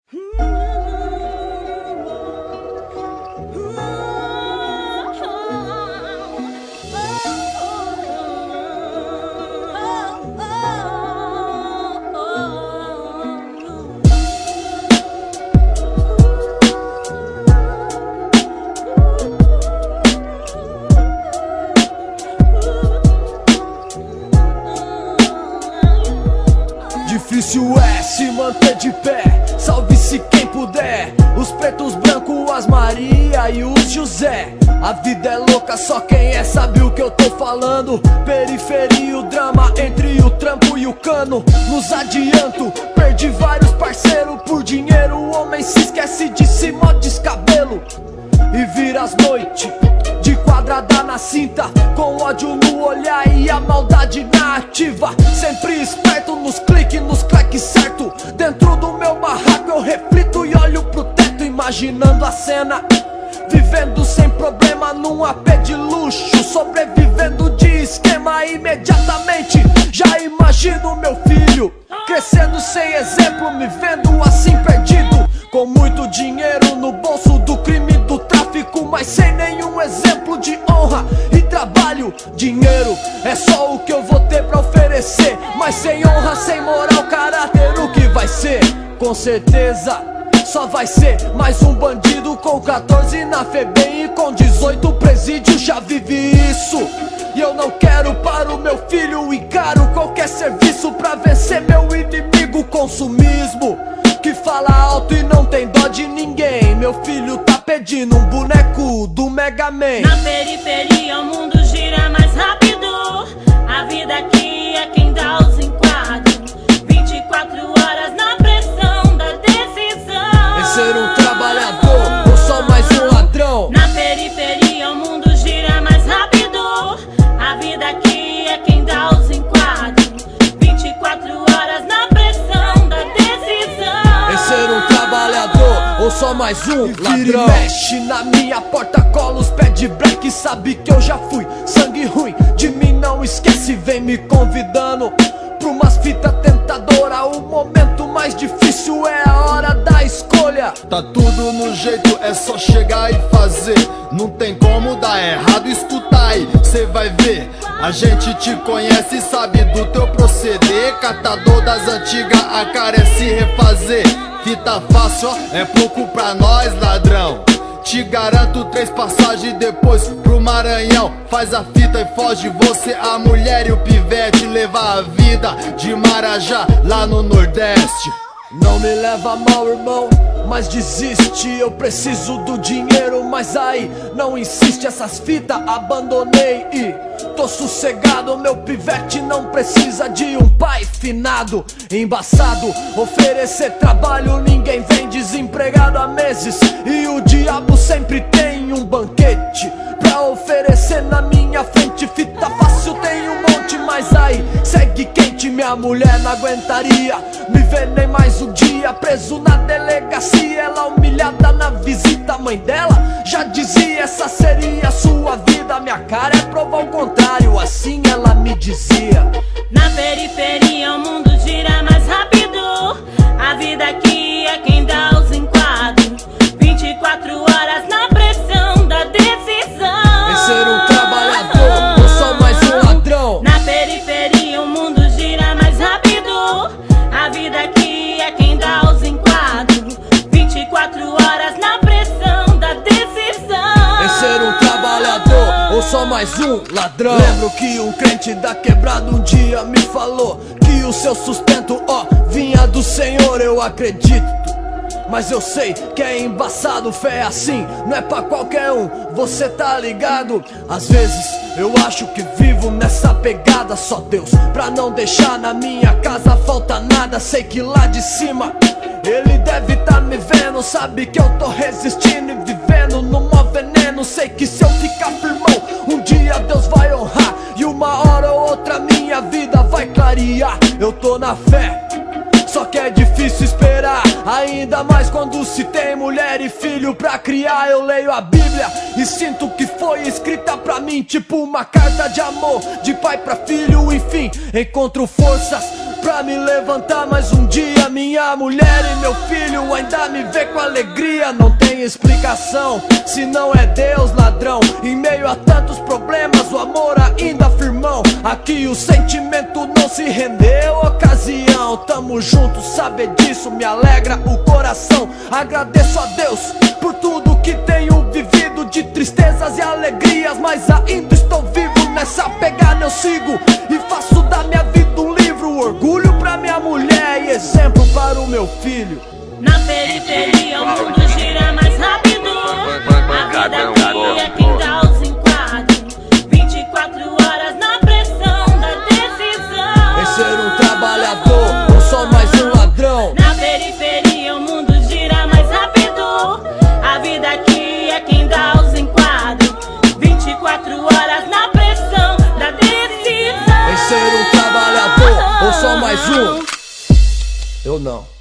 Difícil é se manter de pé, salve-se quem puder. Os pretos, brancos, as Maria e os José. A vida é louca, só quem é sabe o que eu tô falando. Periferia, o drama entre o trampo e o cano. Nos adianto, perdi vários parceiros por dinheiro. O homem se esquece de si, mó descabelo. E vira as noites de quadrada na cinta, com ódio no olhar e a maldade na ativa. Sempre esperto nos cliques, nos claques certo. Dentro do meu barraco eu reflito e olho pro teto, imaginando a cena. Vivendo sem problema num AP de luxo, sobrevivendo de esquema imediatamente. Já imagino meu filho crescendo sem exemplo, me vendo assim perdido, com muito dinheiro no bolso do crime e do tráfico, mas sem nenhum exemplo de honra e trabalho. Dinheiro é só o que eu vou ter pra oferecer, mas sem honra, sem moral, caráter, o que vai ser? Com certeza só vai ser mais um bandido com 14 na FEBEM e com 18 presídio. Já vivi isso e eu não quero para o meu filho. Encaro qualquer serviço pra vencer meu inimigo. Consumismo que fala alto e não tem dó de ninguém. Meu filho tá pedindo um boneco do Mega Man. Na periferia o mundo gira mais rápido. A vida aqui é quem dá os enquadros. 24 horas na pressão da decisão. É ser um trabalhador ou só mais um ladrão? Na periferia o mundo gira mais rápido. A vida aqui é quem dá os enquadros. 24 horas na pressão da decisão. É ser um trabalhador ou só mais um ladrão? Vira e mexe na minha porta, cola os pés de black. Sabe que eu já fui sangue ruim, de mim não esquece. Vem me convidando pra umas fitas tentadoras. O momento mais difícil é a hora da escolha. Tá tudo no jeito, é só chegar e fazer. Não tem como dar errado, escuta aí, cê vai ver. A gente te conhece e sabe do teu proceder. Catador das antigas, a cara é se refazer. Fita fácil, ó, é pouco pra nós, ladrão. Te garanto 3 passagens depois pro Maranhão. Faz a fita e foge você, a mulher e o pivete. Levar a vida de Marajá lá no Nordeste. Não me leva mal, irmão, mas desiste. Eu preciso do dinheiro, mas aí não insiste. Essas fitas abandonei e tô sossegado. Meu pivete não precisa de um pai finado. Embaçado, oferecer trabalho, ninguém vem desempregado há meses. E o diabo sempre tem um banquete pra oferecer na minha frente. Fita fácil tem um monte, mas aí segue quente. Minha mulher não aguentaria me ver nem mais um dia preso na delegacia. Ela humilhada na visita, a mãe dela já dizia: essa seria a sua vida. Minha cara é provar o contrário, assim ela me dizia. Na periferia o mundo gira mais rápido. A vida aqui é quem dá os enquadros. 24 horas na pressão da decisão. É ser um trabalhador ou só mais um ladrão? Na periferia o mundo gira mais rápido. A vida aqui é quem dá os enquadros. 24 horas na pressão da decisão. É ser um trabalhador ou só mais um ladrão? Lembro que um crente da quebrada um dia me falou que o seu sustento, ó, vinha do Senhor. Eu acredito, mas eu sei que é embaçado. Fé assim, não é pra qualquer um, você tá ligado? Às vezes eu acho que vivo nessa pegada. Só Deus pra não deixar na minha casa falta nada. Sei que lá de cima Ele deve tá me vendo, sabe que eu tô resistindo e vivendo no mó veneno. Sei que se eu ficar firmão, um dia Deus vai honrar, e uma hora ou outra minha vida vai clarear. Eu tô na fé, só que é difícil esperar, ainda mais quando se tem mulher e filho pra criar. Eu leio a Bíblia e sinto que foi escrita pra mim, tipo uma carta de amor, de pai pra filho. Enfim, encontro forças pra me levantar, mas um dia minha mulher e meu filho ainda me vê com alegria, não tem explicação. Se não é Deus, ladrão, em meio a tantos problemas, o amor ainda firmão. Aqui o sentimento não se rendeu, ocasião. Tamo junto, saber disso me alegra o coração. Agradeço a Deus por tudo que tenho vivido, de tristezas e alegrias, mas ainda estou vivo. Nessa pegada eu sigo e faço da minha vida um livro, orgulho pra minha mulher e exemplo para o meu filho. Na periferia o mundo gira mais rápido. A vida aqui é quem dá os enquadros. 24 horas na pressão da decisão. Em ser um trabalhador ou só mais um ladrão. Na periferia o mundo gira mais rápido. A vida aqui é quem dá os enquadros. 24 horas na pressão da decisão. Em ser um trabalhador ou só mais um. Eu não.